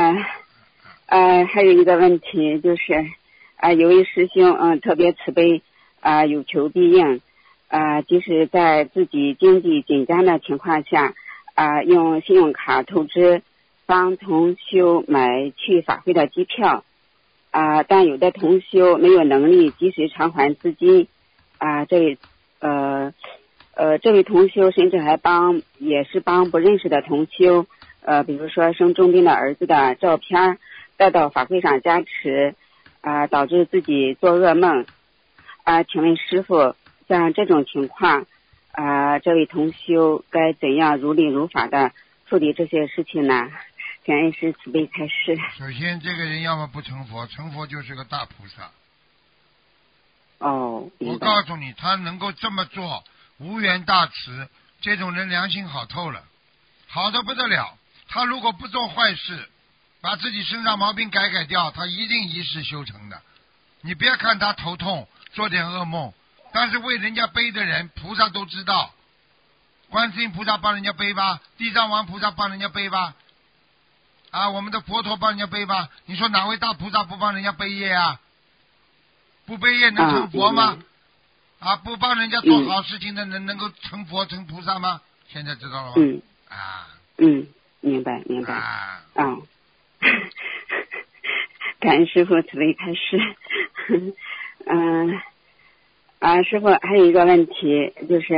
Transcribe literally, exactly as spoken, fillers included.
呃呃，还有一个问题就是，啊、呃，有位师兄嗯、呃、特别慈悲，啊、呃，有求必应，啊、呃，即使在自己经济紧张的情况下，啊、呃，用信用卡透支帮同修买去法会的机票，啊、呃，但有的同修没有能力及时偿还资金，啊、呃，这位呃呃这位同修甚至还帮也是帮不认识的同修，呃，比如说生重病的儿子的照片带到法会上加持，啊、呃，导致自己做噩梦，啊、呃，请问师父，像这种情况，啊、呃，这位同修该怎样如理如法的处理这些事情呢？感恩师慈悲开示。 首先，这个人要么不成佛，成佛就是个大菩萨。 哦， 我告诉你，他能够这么做，无缘大慈，这种人良心好透了，好的不得了。他如果不做坏事，把自己身上毛病改改掉，他一定一世修成的。你别看他头痛，做点噩梦，但是为人家背的人，菩萨都知道。观世音菩萨帮人家背吧，地藏王菩萨帮人家背吧，啊，我们的佛陀帮人家背吧。你说哪位大菩萨不帮人家背业啊？不背业能成佛吗？啊，不帮人家做好事情的能、嗯、能够成佛成菩萨吗？现在知道了吗？ 嗯啊， 嗯，明白明白啊， 啊，感恩师父慈悲开示。嗯啊，师父还有一个问题就是。